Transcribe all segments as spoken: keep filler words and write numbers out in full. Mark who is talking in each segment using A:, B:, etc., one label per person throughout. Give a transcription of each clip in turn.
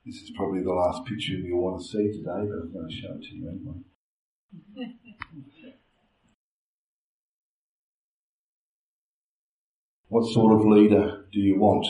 A: This is probably the last picture you'll want to see today, but I'm going to show it to you anyway. What sort of leader do you want?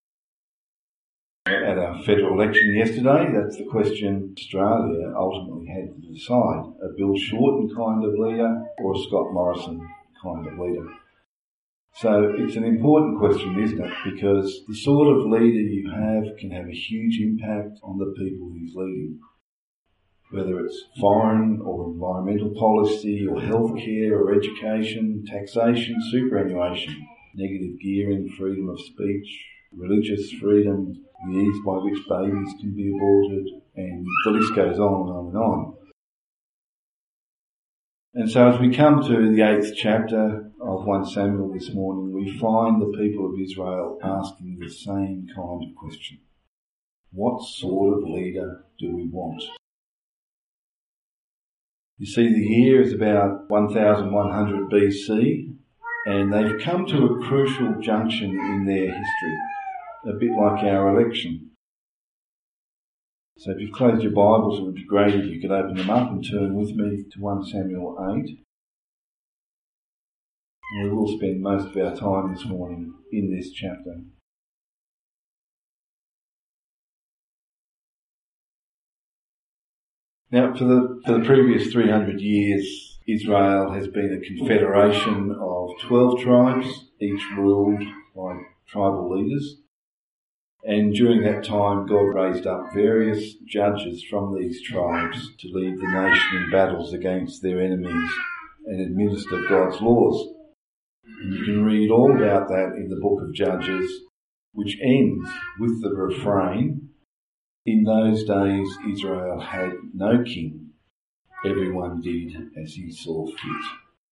A: At our federal election yesterday, that's the question Australia ultimately had to decide. A Bill Shorten kind of leader or a Scott Morrison kind of leader. So it's an important question, isn't it? Because the sort of leader you have can have a huge impact on the people he's leading. Whether it's foreign or environmental policy or healthcare or education, taxation, superannuation, negative gearing, freedom of speech, religious freedom, the ease by which babies can be aborted, and the list goes on and on and on. And so as we come to the eighth chapter of First Samuel this morning, we find the people of Israel asking the same kind of question. What sort of leader do we want? You see, the year is about one thousand one hundred B C, and they've come to a crucial junction in their history, a bit like our election. So if you've closed your Bibles, it would be great if you could open them up and turn with me to First Samuel eight. And we will spend most of our time this morning in this chapter. Now, for the, for the previous three hundred years, Israel has been a confederation of twelve tribes, each ruled by tribal leaders. And during that time, God raised up various judges from these tribes to lead the nation in battles against their enemies and administer God's laws. And you can read all about that in the book of Judges, which ends with the refrain, "In those days Israel had no king. Everyone did as he saw fit."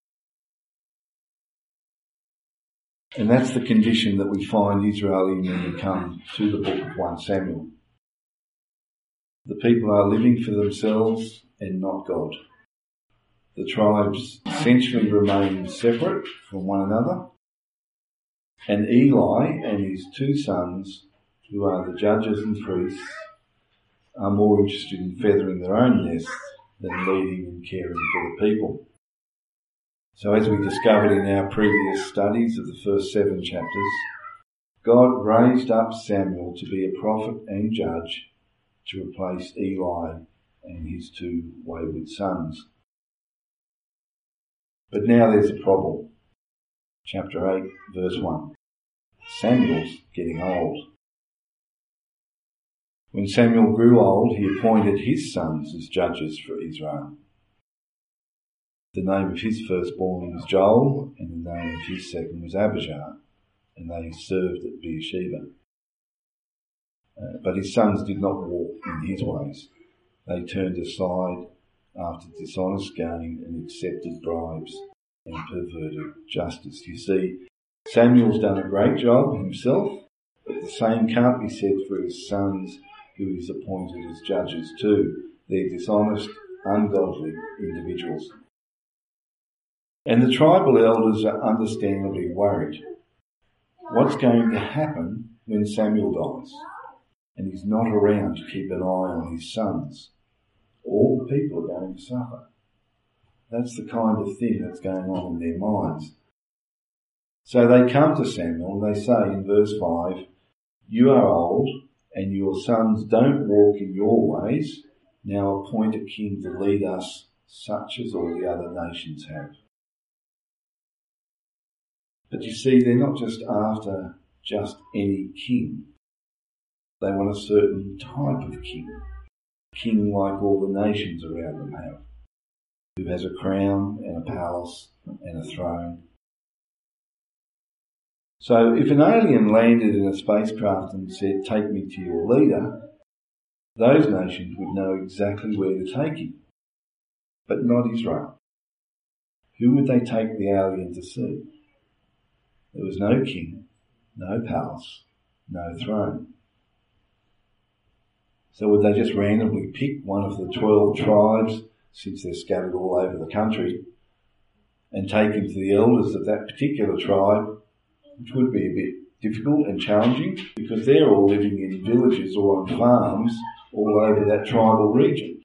A: And that's the condition that we find Israel in when we come to the book of First Samuel. The people are living for themselves and not God. The tribes essentially remain separate from one another. And Eli and his two sons, who are the judges and priests, are more interested in feathering their own nests than leading and caring for the people. So as we discovered in our previous studies of the first seven chapters, God raised up Samuel to be a prophet and judge to replace Eli and his two wayward sons. But now there's a problem. Chapter eight, verse one. Samuel's getting old. When Samuel grew old, he appointed his sons as judges for Israel. The name of his firstborn was Joel, and the name of his second was Abijah, and they served at Beersheba. Uh, but his sons did not walk in his ways. They turned aside after dishonest gain and accepted bribes and perverted justice. You see, Samuel's done a great job himself, but the same can't be said for his sons, who he's appointed as judges too. They're dishonest, ungodly individuals. And the tribal elders are understandably worried. What's going to happen when Samuel dies and he's not around to keep an eye on his sons? All the people are going to suffer. That's the kind of thing that's going on in their minds. So they come to Samuel and they say in verse five, "You are old and your sons don't walk in your ways. Now appoint a king to lead us, such as all the other nations have." But you see, they're not just after just any king. They want a certain type of king. King like all the nations around them have. Who has a crown and a palace and a throne. So if an alien landed in a spacecraft and said, "Take me to your leader," those nations would know exactly where to take him. But not Israel. Who would they take the alien to see? There was no king, no palace, no throne. So would they just randomly pick one of the twelve tribes, since they're scattered all over the country, and take him to the elders of that particular tribe, which would be a bit difficult and challenging because they're all living in villages or on farms all over that tribal region.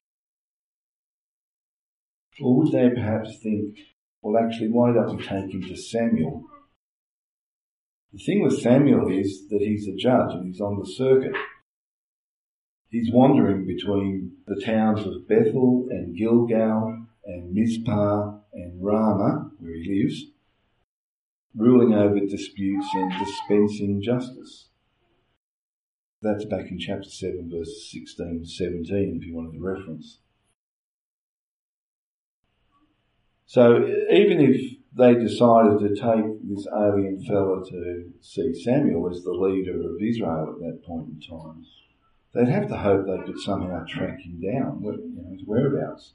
A: Or would they perhaps think, well, actually, why don't we take him to Samuel? The thing with Samuel is that he's a judge and he's on the circuit. He's wandering between the towns of Bethel and Gilgal and Mizpah and Ramah, where he lives, ruling over disputes and dispensing justice. That's back in chapter seven, verses sixteen to seventeen, if you wanted the reference. So even if they decided to take this alien fella to see Samuel as the leader of Israel at that point in time, they'd have to hope they could somehow track him down, you know, his whereabouts.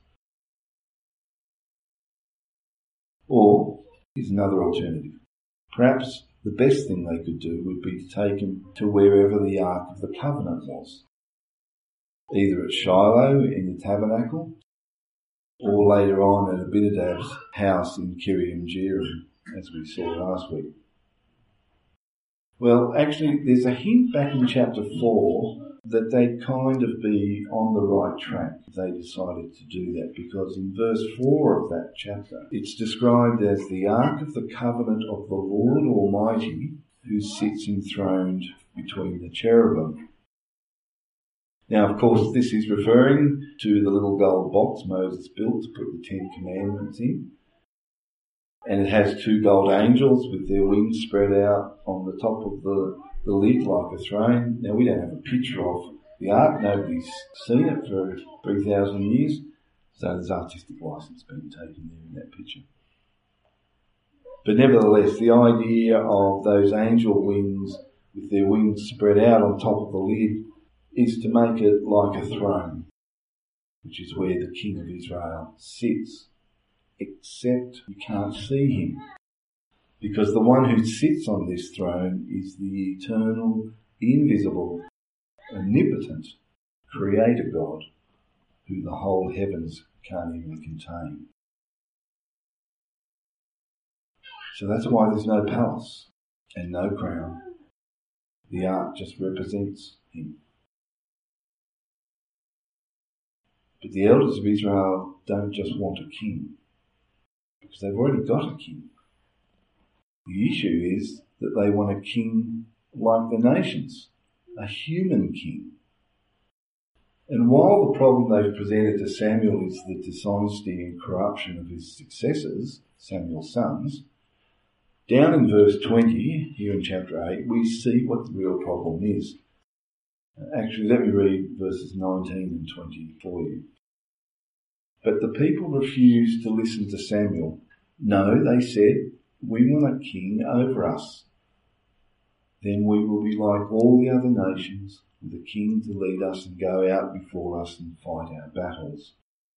A: Or, here's another alternative. Perhaps the best thing they could do would be to take him to wherever the Ark of the Covenant was. Either at Shiloh in the tabernacle, or later on at Abinadab's house in Kiriath Jearim, as we saw last week. Well, actually, there's a hint back in chapter four that they'd kind of be on the right track if they decided to do that, because in verse four of that chapter, it's described as the Ark of the Covenant of the Lord Almighty, who sits enthroned between the cherubim. Now, of course, this is referring to the little gold box Moses built to put the Ten Commandments in. And it has two gold angels with their wings spread out on the top of the, the lid like a throne. Now, we don't have a picture of the ark. Nobody's seen it for three thousand years. So there's artistic license being taken there in that picture. But nevertheless, the idea of those angel wings with their wings spread out on top of the lid is to make it like a throne, which is where the King of Israel sits. Except you can't see him, because the one who sits on this throne is the eternal, invisible, omnipotent Creator God, who the whole heavens can't even contain. So that's why there's no palace and no crown. The ark just represents him. But the elders of Israel don't just want a king, because they've already got a king. The issue is that they want a king like the nations, a human king. And while the problem they've presented to Samuel is the dishonesty and corruption of his successors, Samuel's sons, down in verse twenty, here in chapter eight, we see what the real problem is. Actually, let me read verses nineteen and twenty for you. But the people refused to listen to Samuel. No, they said, we want a king over us. Then we will be like all the other nations, with a king to lead us and go out before us and fight our battles.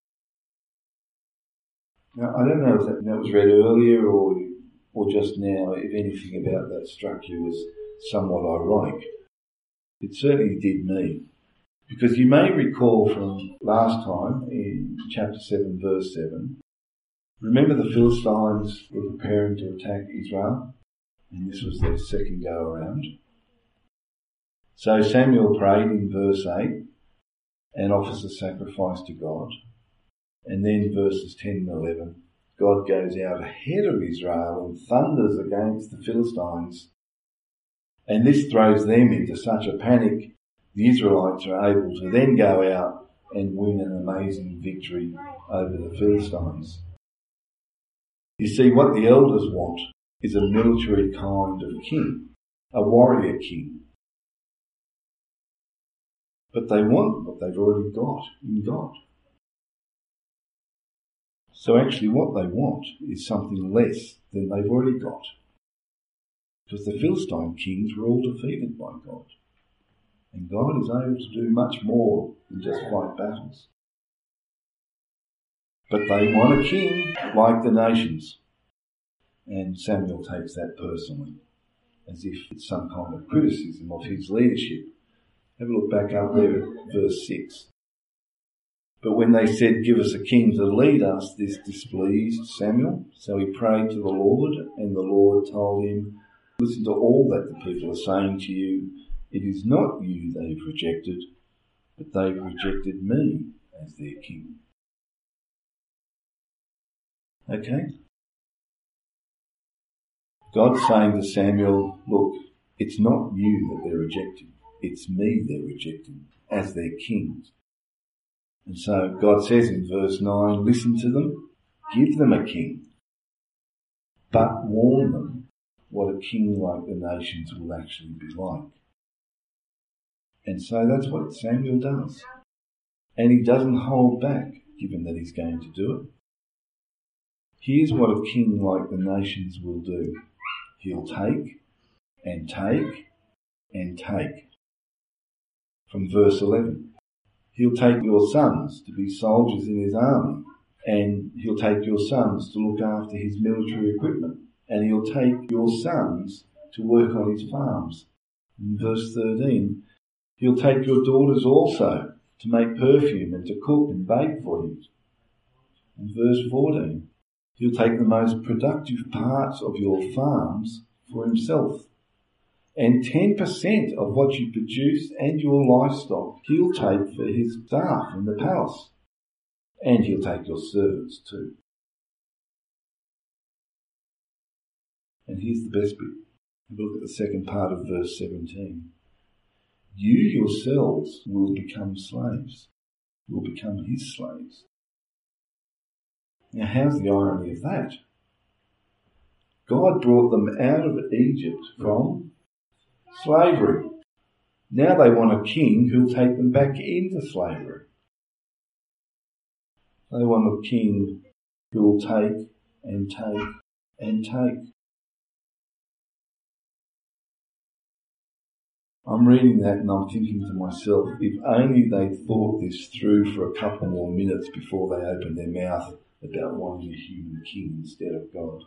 A: Now, I don't know if that, that was read earlier or, or just now, if anything about that struck you as somewhat ironic. It certainly did me. Because you may recall from last time in chapter seven, verse seven, remember the Philistines were preparing to attack Israel, and this was their second go around. So Samuel prayed in verse eight and offers a sacrifice to God. And then verses ten and eleven, God goes out ahead of Israel and thunders against the Philistines. And this throws them into such a panic, the Israelites are able to then go out and win an amazing victory over the Philistines. You see, what the elders want is a military kind of king, a warrior king. But they want what they've already got in God. So actually what they want is something less than they've already got. Because the Philistine kings were all defeated by God. And God is able to do much more than just fight battles. But they want a king like the nations. And Samuel takes that personally, as if it's some kind of criticism of his leadership. Have a look back up there at verse six. But when they said, give us a king to lead us, this displeased Samuel. So he prayed to the Lord, and the Lord told him, Listen to all that the people are saying to you. It is not you they've rejected, but they've rejected me as their king. Okay? God's saying to Samuel, look, it's not you that they're rejecting. It's me they're rejecting as their king. And so God says in verse nine, listen to them, give them a king, but warn them what a king like the nations will actually be like. And so that's what Samuel does. And he doesn't hold back, given that he's going to do it. Here's what a king like the nations will do. He'll take and take and take. From verse eleven. He'll take your sons to be soldiers in his army, and he'll take your sons to look after his military equipment, and he'll take your sons to work on his farms. In verse thirteen, he'll take your daughters also to make perfume and to cook and bake for you. In verse fourteen, he'll take the most productive parts of your farms for himself. And ten percent of what you produce and your livestock he'll take for his staff in the palace. And he'll take your servants too. And here's the best bit. Have a look at the second part of verse seventeen. You yourselves will become slaves. Will become his slaves. Now how's the irony of that? God brought them out of Egypt from slavery. Now they want a king who'll take them back into slavery. They want a king who'll take and take and take. I'm reading that and I'm thinking to myself, if only they'd thought this through for a couple more minutes before they opened their mouth about wanting a human king instead of God.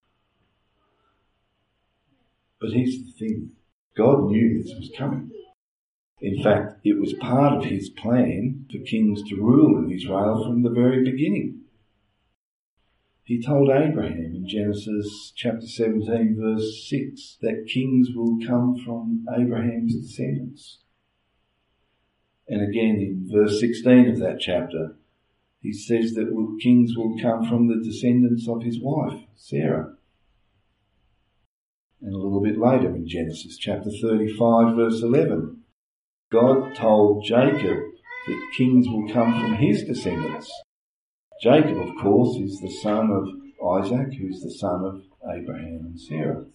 A: But here's the thing. God knew this was coming. In fact, it was part of his plan for kings to rule in Israel from the very beginning. He told Abraham in Genesis chapter seventeen verse six that kings will come from Abraham's descendants. And again in verse sixteen of that chapter, he says that kings will come from the descendants of his wife, Sarah. And a little bit later in Genesis chapter thirty-five verse eleven, God told Jacob that kings will come from his descendants. Jacob, of course, is the son of Isaac, who's the son of Abraham and Sarah.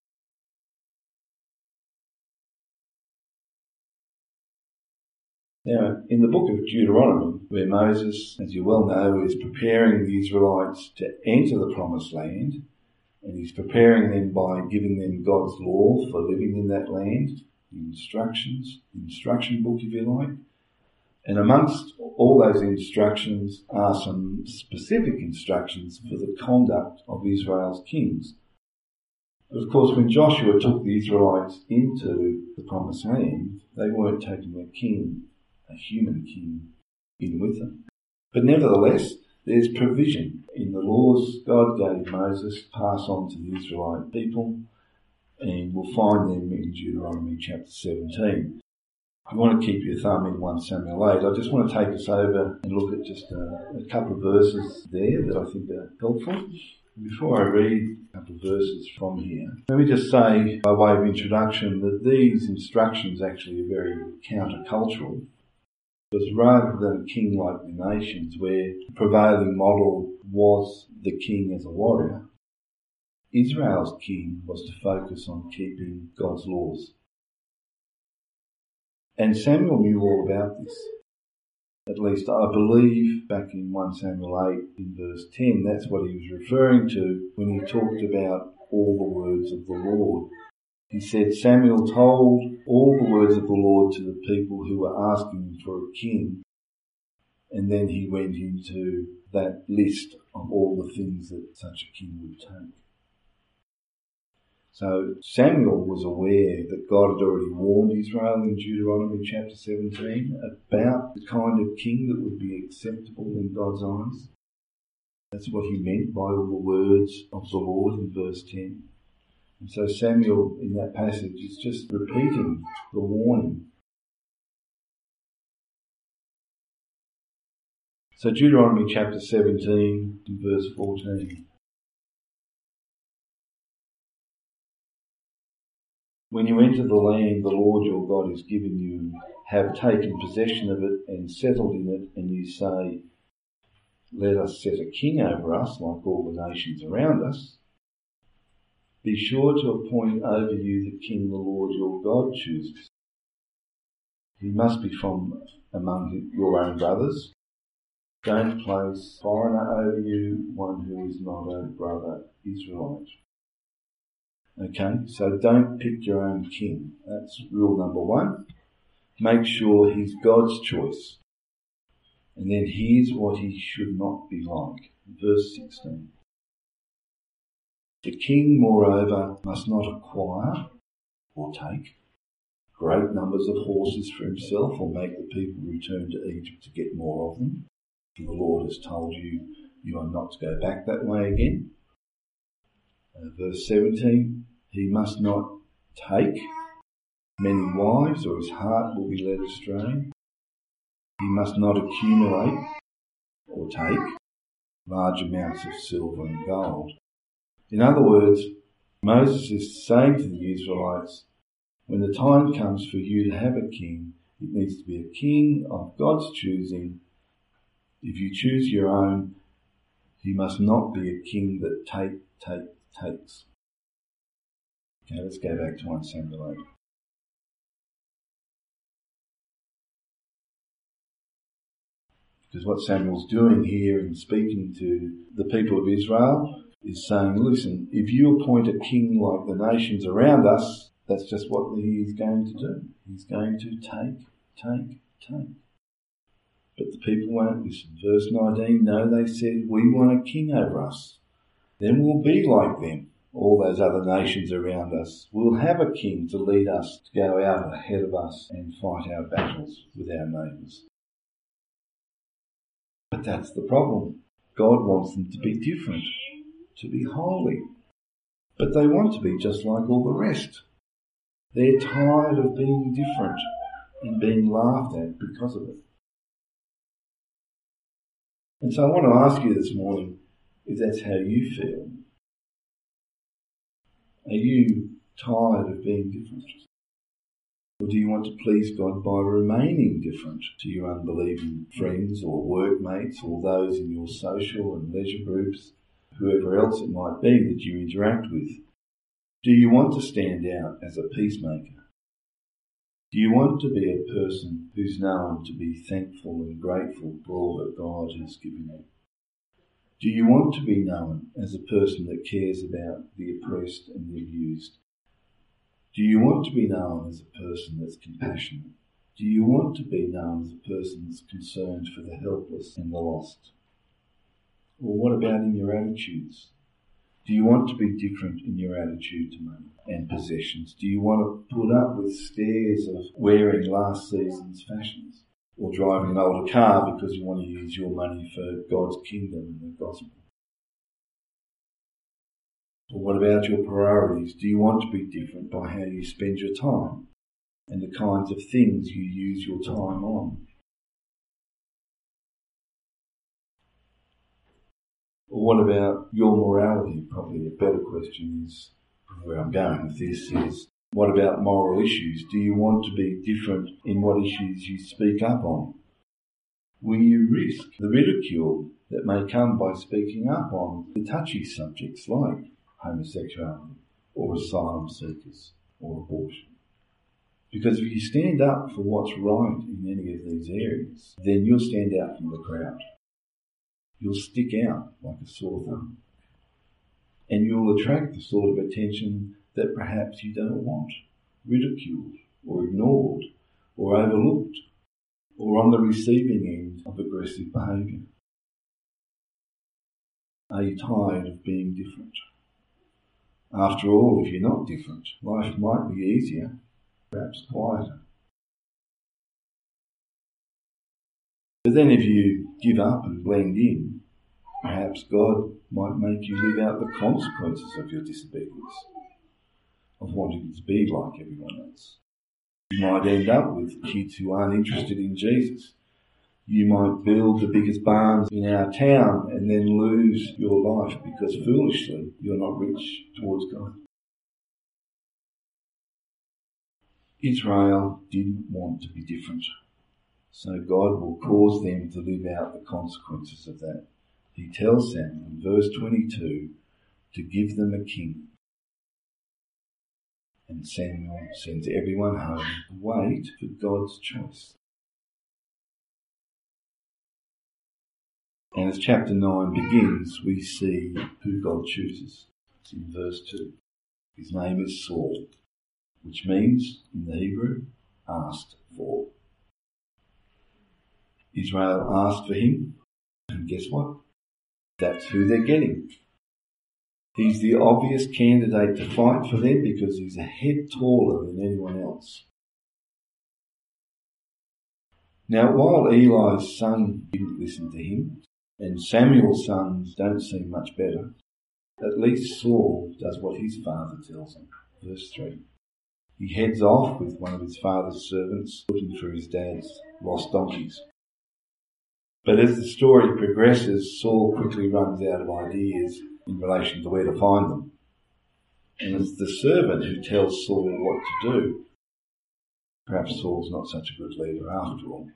A: Now, in the book of Deuteronomy, where Moses, as you well know, is preparing the Israelites to enter the promised land, and he's preparing them by giving them God's law for living in that land, the instructions, the instruction book, if you like. And amongst all those instructions are some specific instructions for the conduct of Israel's kings. But of course, when Joshua took the Israelites into the promised land, they weren't taking a king, a human king, in with them. But nevertheless, there's provision in the laws God gave Moses to pass on to the Israelite people, and we'll find them in Deuteronomy chapter seventeen. If you want to keep your thumb in First Samuel eight, I just want to take us over and look at just a, a couple of verses there that I think are helpful. Before I read a couple of verses from here, let me just say, by way of introduction, that these instructions actually are very countercultural. Because rather than a king like the nations, where the prevailing model was the king as a warrior, Israel's king was to focus on keeping God's laws. And Samuel knew all about this. At least I believe back in First Samuel eight in verse ten, that's what he was referring to when he talked about all the words of the Lord. He said, Samuel told all the words of the Lord to the people who were asking for a king. And then he went into that list of all the things that such a king would take. So Samuel was aware that God had already warned Israel in Deuteronomy chapter seventeen about the kind of king that would be acceptable in God's eyes. That's what he meant by all the words of the Lord in verse ten. And so Samuel in that passage is just repeating the warning. So Deuteronomy chapter seventeen and verse fourteen. When you enter the land the Lord your God has given you, have taken possession of it and settled in it, and you say, let us set a king over us like all the nations around us, be sure to appoint over you the king the Lord your God chooses. He must be from among your own brothers. Don't place foreigner over you, one who is not a brother Israelite. Okay, so don't pick your own king. That's rule number one. Make sure he's God's choice. And then here's what he should not be like. Verse sixteen. The king, moreover, must not acquire or take great numbers of horses for himself, or make the people return to Egypt to get more of them. The Lord has told you, you are not to go back that way again. Uh, verse seventeen, he must not take many wives, or his heart will be led astray. He must not accumulate or take large amounts of silver and gold. In other words, Moses is saying to the Israelites, when the time comes for you to have a king, it needs to be a king of God's choosing. If you choose your own, he must not be a king that take, take, takes. Okay, let's go back to First Samuel eight. Because what Samuel's doing here in speaking to the people of Israel is saying, listen, if you appoint a king like the nations around us, that's just what he is going to do. He's going to take, take, take. But the people won't listen. Verse nineteen, no, they said, we want a king over us. Then we'll be like them, all those other nations around us. We'll have a king to lead us, to go out ahead of us and fight our battles with our neighbours. But that's the problem. God wants them to be different, to be holy. But they want to be just like all the rest. They're tired of being different and being laughed at because of it. And so I want to ask you this morning if that's how you feel. Are you tired of being different? Or do you want to please God by remaining different to your unbelieving friends or workmates or those in your social and leisure groups, whoever else it might be that you interact with? Do you want to stand out as a peacemaker? Do you want to be a person who's known to be thankful and grateful for all that God has given you? Do you want to be known as a person that cares about the oppressed and the abused? Do you want to be known as a person that's compassionate? Do you want to be known as a person that's concerned for the helpless and the lost? Or what about in your attitudes? Do you want to be different in your attitude to money and possessions? Do you want to put up with stares of wearing last season's fashions? Or driving an older car because you want to use your money for God's kingdom and the gospel? Or what about your priorities? Do you want to be different by how you spend your time and the kinds of things you use your time on? Or what about your morality? Probably a better question is, where I'm going with this is, what about moral issues? Do you want to be different in what issues you speak up on? Will you risk the ridicule that may come by speaking up on the touchy subjects like homosexuality or asylum seekers or abortion? Because if you stand up for what's right in any of these areas, then you'll stand out from the crowd. You'll stick out like a sore thumb. And you'll attract the sort of attention that perhaps you don't want, ridiculed or ignored or overlooked or on the receiving end of aggressive behaviour. Are you tired of being different? After all, if you're not different, life might be easier, perhaps quieter. But then if you give up and blend in, perhaps God might make you live out the consequences of your disobedience. of wanting to be like everyone else. You might end up with kids who aren't interested in Jesus. You might build the biggest barns in our town and then lose your life because foolishly you're not rich towards God. Israel didn't want to be different, so God will cause them to live out the consequences of that. He tells Samuel in verse twenty-two to give them a king. And Samuel sends everyone home to wait for God's choice. And as chapter nine begins, we see who God chooses. It's in verse two. His name is Saul, which means, in the Hebrew, asked for. Israel asked for him, and guess what? That's who they're getting. He's the obvious candidate to fight for them because he's a head taller than anyone else. Now, while Eli's son didn't listen to him, and Samuel's sons don't seem much better, at least Saul does what his father tells him. Verse three. He heads off with one of his father's servants looking for his dad's lost donkeys. But as the story progresses, Saul quickly runs out of ideas in relation to where to find them. And it's the servant who tells Saul what to do. Perhaps Saul's not such a good leader after all.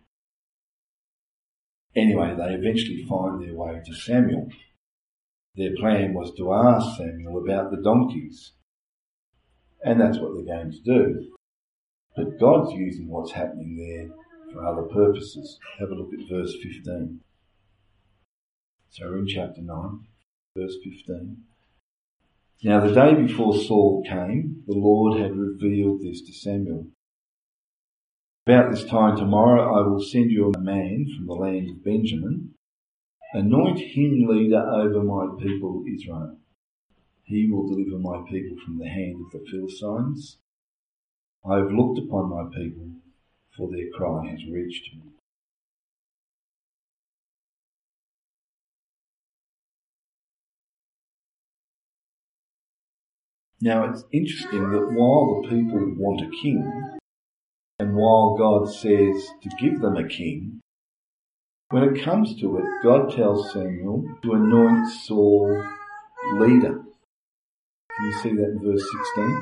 A: Anyway, they eventually find their way to Samuel. Their plan was to ask Samuel about the donkeys. And that's what they're going to do. But God's using what's happening there for other purposes. Have a look at verse fifteen. So we're in chapter nine, verse fifteen. Now the day before Saul came, the Lord had revealed this to Samuel. About this time tomorrow I will send you a man from the land of Benjamin. Anoint him leader over my people Israel. He will deliver my people from the hand of the Philistines. I have looked upon my people, for their cry has reached me. Now it's interesting that while the people want a king, and while God says to give them a king, when it comes to it, God tells Samuel to anoint Saul leader. Can you see that in verse sixteen?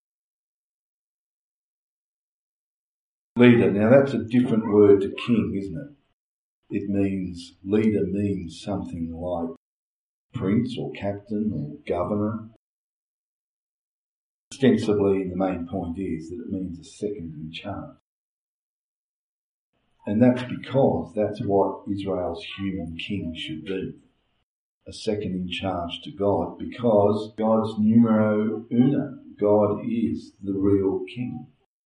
A: Leader. Now that's a different word to king, isn't it? It means, leader means something like prince or captain or governor. Ostensibly, the main point is that it means a second in charge. And that's because that's what Israel's human king should be. A second in charge to God, because God's numero uno. God is the real king.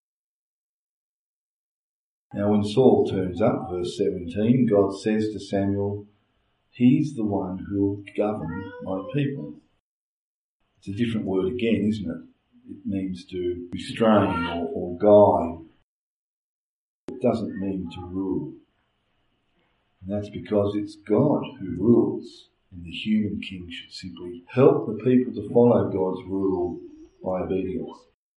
A: Now when Saul turns up, verse seventeen, God says to Samuel, he's the one who'll govern my people. It's a different word again, isn't it? It means to restrain or, or guide. It doesn't mean to rule. And that's because it's God who rules, and the human king should simply help the people to follow God's rule by obedience.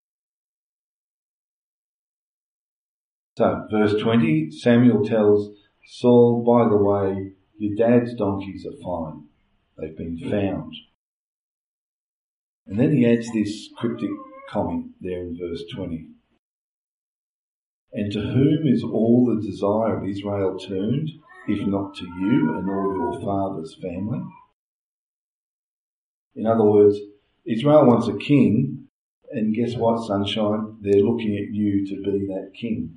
A: So, verse twenty, Samuel tells Saul, by the way, your dad's donkeys are fine. They've been found. And then he adds this cryptic comment there in verse twenty. And to whom is all the desire of Israel turned, if not to you and all your father's family? In other words, Israel wants a king, and guess what, sunshine? They're looking at you to be that king.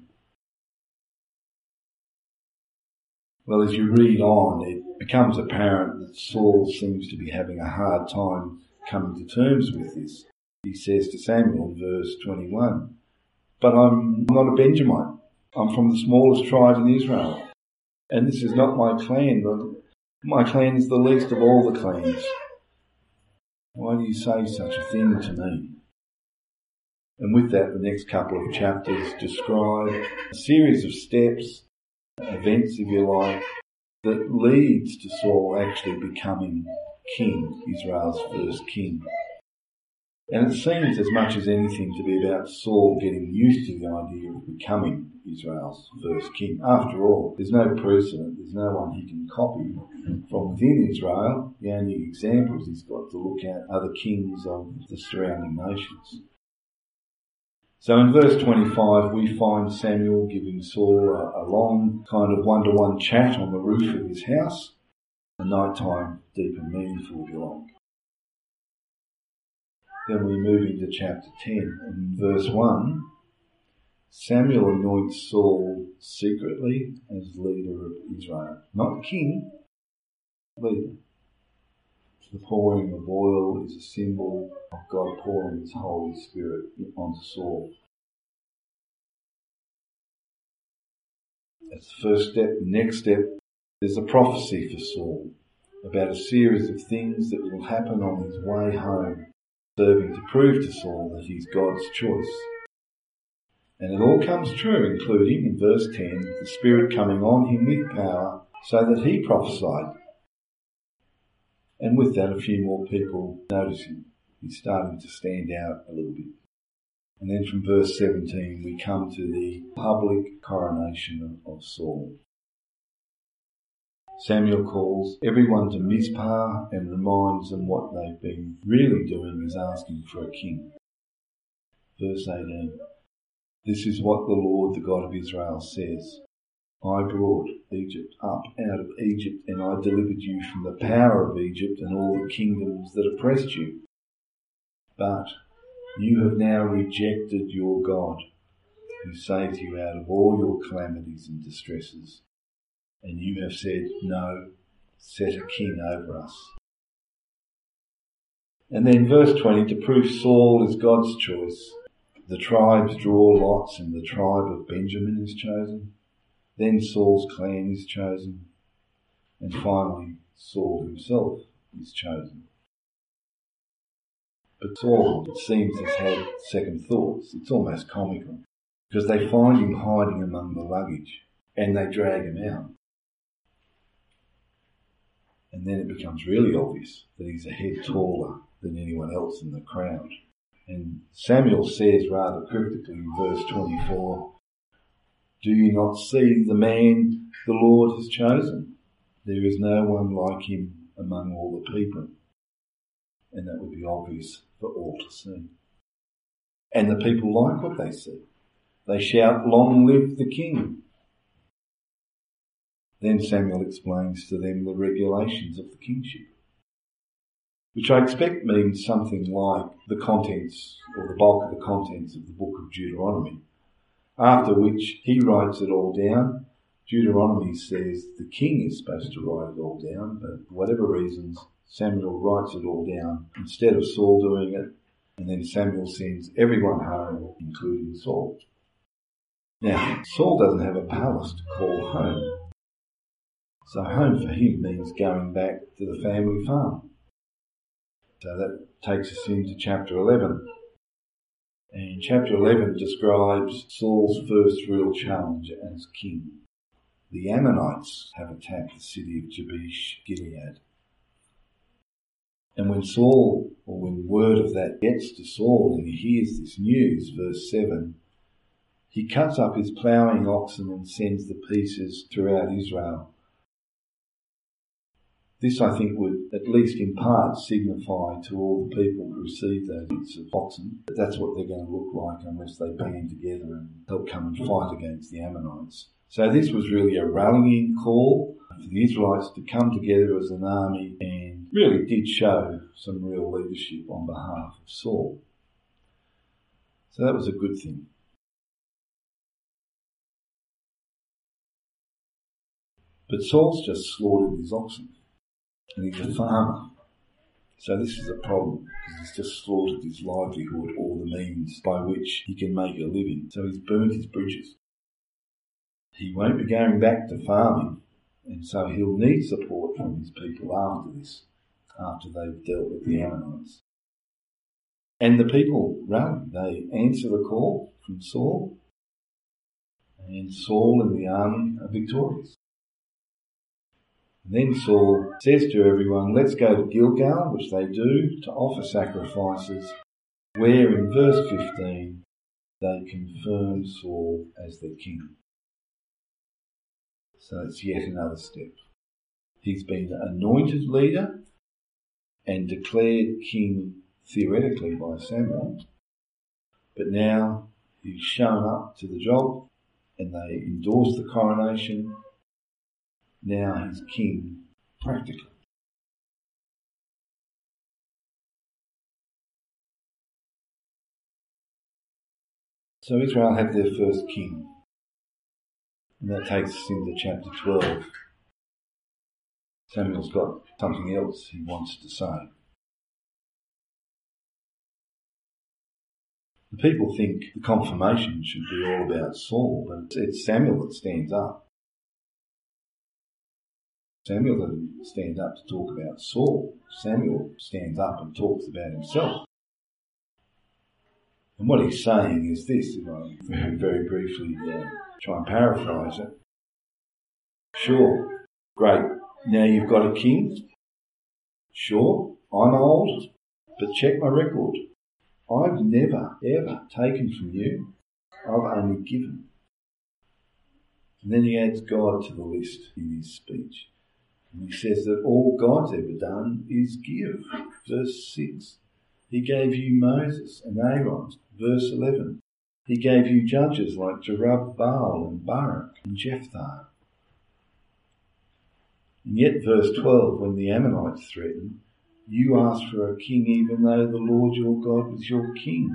A: Well, as you read on, it becomes apparent that Saul seems to be having a hard time coming to terms with this. He says to Samuel in verse twenty-one, but I'm not a Benjamite. I'm from the smallest tribe in Israel. And this is not my clan. My clan is the least of all the clans. Why do you say such a thing to me? And with that, the next couple of chapters describe a series of steps, events if you like, that leads to Saul actually becoming king, Israel's first king. And it seems as much as anything to be about Saul getting used to the idea of becoming Israel's first king. After all, there's no precedent, there's no one he can copy from within Israel. The only examples he's got to look at are the kings of the surrounding nations. So in verse twenty-five, we find Samuel giving Saul a, a long kind of one-to-one chat on the roof of his house, a nighttime deep and meaningful, if you like. Then we move into chapter ten, and in verse one, Samuel anoints Saul secretly as leader of Israel. Not king, leader. The pouring of oil is a symbol of God pouring his Holy Spirit onto Saul. That's the first step. The next step, there's a prophecy for Saul about a series of things that will happen on his way home, serving to prove to Saul that he's God's choice. And it all comes true, including, in verse ten, the Spirit coming on him with power so that he prophesied. And with that, a few more people notice him. He's starting to stand out a little bit. And then from verse seventeen, we come to the public coronation of Saul. Samuel calls everyone to Mizpah and reminds them what they've been really doing is asking for a king. Verse eighteen, this is what the Lord, the God of Israel, says. I brought Egypt up out of Egypt, and I delivered you from the power of Egypt and all the kingdoms that oppressed you. But you have now rejected your God, who saved you out of all your calamities and distresses. And you have said, no, set a king over us. And then verse twenty, to prove Saul is God's choice, the tribes draw lots and the tribe of Benjamin is chosen. Then Saul's clan is chosen. And finally, Saul himself is chosen. But Saul, it seems, has had second thoughts. It's almost comical, because they find him hiding among the luggage and they drag him out. And then it becomes really obvious that he's a head taller than anyone else in the crowd. And Samuel says rather cryptically in verse twenty-four, do you not see the man the Lord has chosen? There is no one like him among all the people. And that would be obvious for all to see. And the people like what they see. They shout, long live the king. Then Samuel explains to them the regulations of the kingship, which I expect means something like the contents or the bulk of the contents of the book of Deuteronomy, after which he writes it all down. Deuteronomy says the king is supposed to write it all down, but for whatever reasons, Samuel writes it all down instead of Saul doing it, and then Samuel sends everyone home, including Saul. Now, Saul doesn't have a palace to call home, so home for him means going back to the family farm. So that takes us into chapter eleven. And chapter eleven describes Saul's first real challenge as king. The Ammonites have attacked the city of Jabesh Gilead. And when Saul, or when word of that gets to Saul and he hears this news, verse seven, he cuts up his ploughing oxen and sends the pieces throughout Israel. This, I think, would at least in part signify to all the people who receive those bits of oxen that that's what they're going to look like unless they band together and help come and fight against the Ammonites. So this was really a rallying call for the Israelites to come together as an army, and really did show some real leadership on behalf of Saul. So that was a good thing. But Saul's just slaughtered his oxen. And he's a farmer. So this is a problem, because he's just slaughtered his livelihood, or the means by which he can make a living. So he's burnt his bridges. He won't be going back to farming, and so he'll need support from his people after this, after they've dealt with the Ammonites. And the people rally. They answer the call from Saul, and Saul and the army are victorious. And then Saul says to everyone, let's go to Gilgal, which they do, to offer sacrifices. where in verse fifteen they confirm Saul as their king. So it's yet another step. He's been anointed leader and declared king theoretically by Samuel, but now he's shown up to the job and they endorse the coronation. Now he's king practically. So Israel have their first king. And that takes us into chapter twelve. Samuel's got something else he wants to say. The people think the confirmation should be all about Saul, but it's Samuel that stands up. Samuel doesn't stand up to talk about Saul. Samuel stands up and talks about himself. And what he's saying is this, if I very, very briefly uh, try and paraphrase it. Sure, great, now you've got a king. Sure, I'm old, but check my record. I've never, ever taken from you. I've only given. And then he adds God to the list in his speech. And he says that all God's ever done is give. Verse six. He gave you Moses and Aaron. Verse eleven. He gave you judges like Jerubbaal and Barak and Jephthah. And yet verse twelve, when the Ammonites threatened, you asked for a king even though the Lord your God was your king.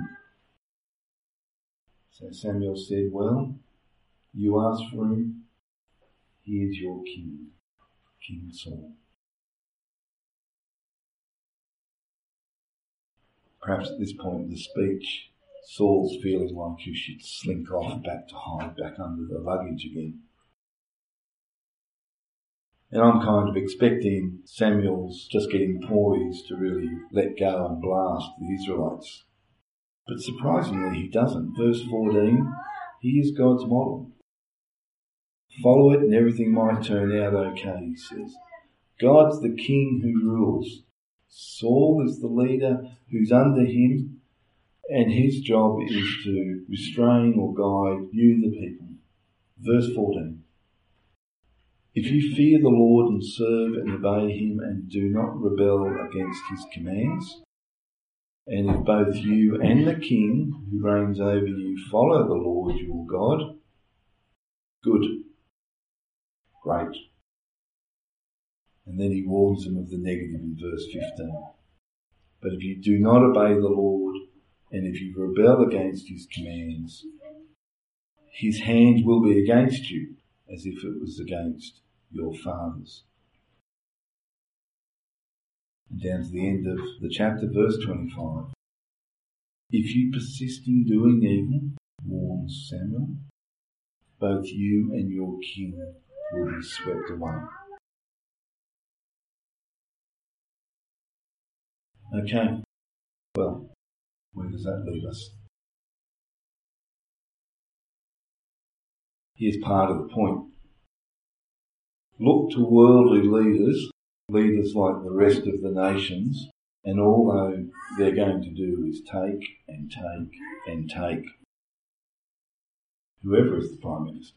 A: So Samuel said, well, you asked for him, he is your king, King Saul. Perhaps at this point in the speech, Saul's feeling like he should slink off back to hide back under the luggage again. And I'm kind of expecting Samuel's just getting poised to really let go and blast the Israelites. But surprisingly he doesn't. Verse fourteen, he is God's model. Follow it and everything might turn out okay, he says. God's the king who rules. Saul is the leader who's under him, and his job is to restrain or guide you, the people. Verse fourteen. If you fear the Lord and serve and obey him and do not rebel against his commands, and if both you and the king who reigns over you follow the Lord your God, good, great. And then he warns them of the negative in verse fifteen. But if you do not obey the Lord, and if you rebel against his commands, his hand will be against you, as if it was against your fathers. And down to the end of the chapter, verse twenty-five. If you persist in doing evil, warns Samuel, both you and your king will be swept away. Okay, well, where does that leave us? Here's part of the point. Look to worldly leaders, leaders like the rest of the nations, and all they're going to do is take and take and take. Whoever is the Prime Minister.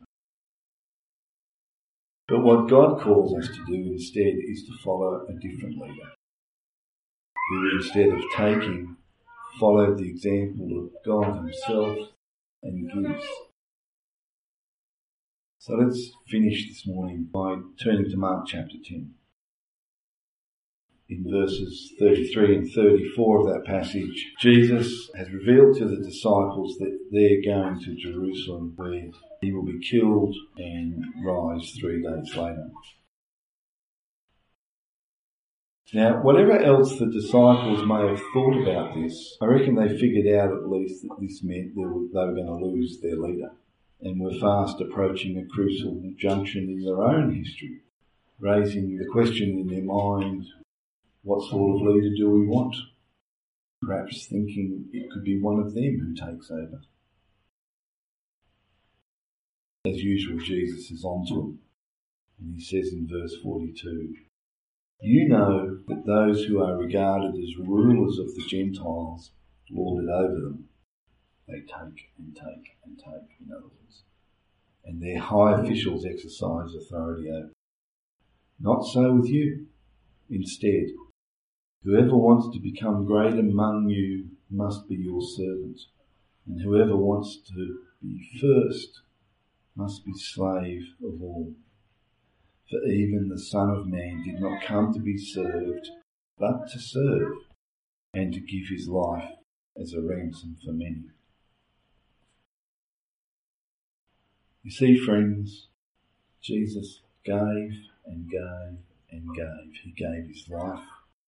A: But what God calls us to do instead is to follow a different leader, who instead of taking, followed the example of God himself and gives. So let's finish this morning by turning to Mark chapter ten. In verses thirty-three and thirty-four of that passage, Jesus has revealed to the disciples that they're going to Jerusalem where he will be killed and rise three days later. Now, whatever else the disciples may have thought about this, I reckon they figured out at least that this meant they were, they were going to lose their leader, and were fast approaching a crucial junction in their own history, raising the question in their mind, what sort of leader do we want? Perhaps thinking it could be one of them who takes over. As usual, Jesus is on to them, and he says in verse forty-two, you know that those who are regarded as rulers of the Gentiles lord it over them. They take and take and take, in other words. And their high officials exercise authority over. Not so with you. Instead, whoever wants to become great among you must be your servant, and whoever wants to be first must be slave of all. For even the Son of Man did not come to be served, but to serve, and to give his life as a ransom for many. You see, friends, Jesus gave and gave and gave. He gave his life.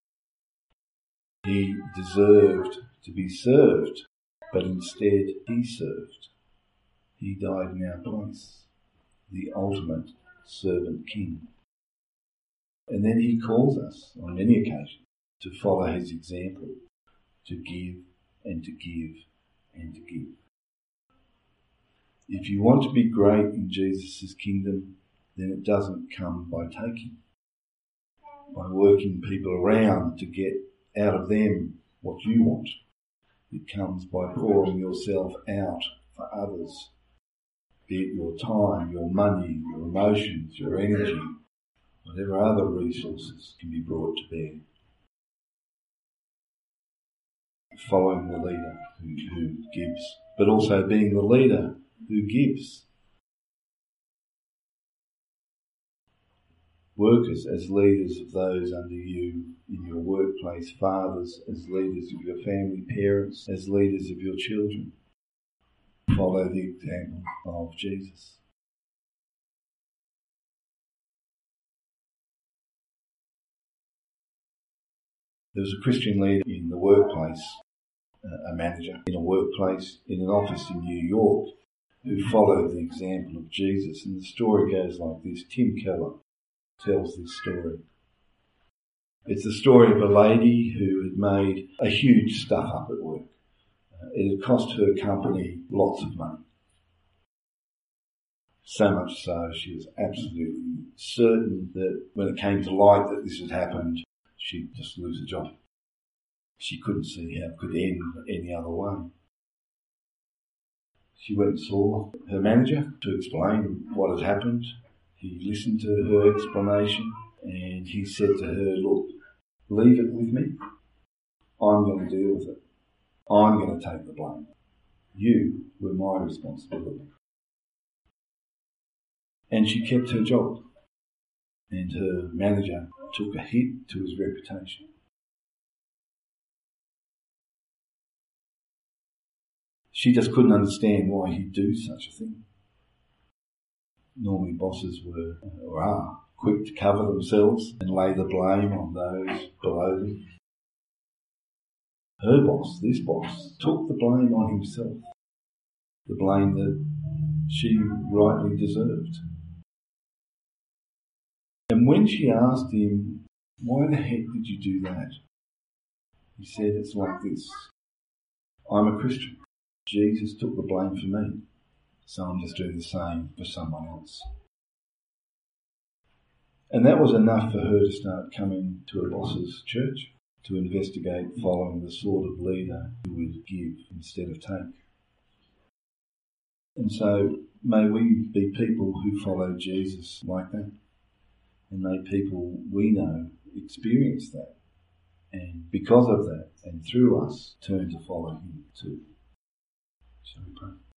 A: He deserved to be served, but instead he served. He died in our place, the ultimate servant king. And then he calls us on many occasions to follow his example, to give and to give and to give. If you want to be great in Jesus' kingdom, then it doesn't come by taking, by working people around to get out of them what you want. It comes by pouring yourself out for others, be it your time, your money, your emotions, your energy, whatever other resources can be brought to bear. Following the leader who, who gives, but also being the leader who gives. Workers as leaders of those under you in your workplace, fathers as leaders of your family, parents as leaders of your children. Follow the example of Jesus. There was a Christian leader in the workplace, a manager in a workplace in an office in New York, who followed the example of Jesus. And the story goes like this. Tim Keller tells this story. It's the story of a lady who had made a huge stuff up at work. Uh, it had cost her company lots of money. So much so she was absolutely certain that when it came to light that this had happened, she'd just lose her job. She couldn't see how it could end any other way. She went and saw her manager to explain what had happened. He listened to her explanation and he said to her, look, leave it with me. I'm going to deal with it. I'm going to take the blame. You were my responsibility. And she kept her job. And her manager took a hit to his reputation. She just couldn't understand why he'd do such a thing. Normally bosses were, or are, quick to cover themselves and lay the blame on those below them. Her boss, this boss, took the blame on himself. The blame that she rightly deserved. And when she asked him, why the heck did you do that? He said, it's like this. I'm a Christian. Jesus took the blame for me. So I'm just doing the same for someone else. And that was enough for her to start coming to her boss's church to investigate following the sort of leader who would give instead of take. And so may we be people who follow Jesus like that. And may people we know experience that. And because of that, and through us, turn to follow him too. Shall we pray?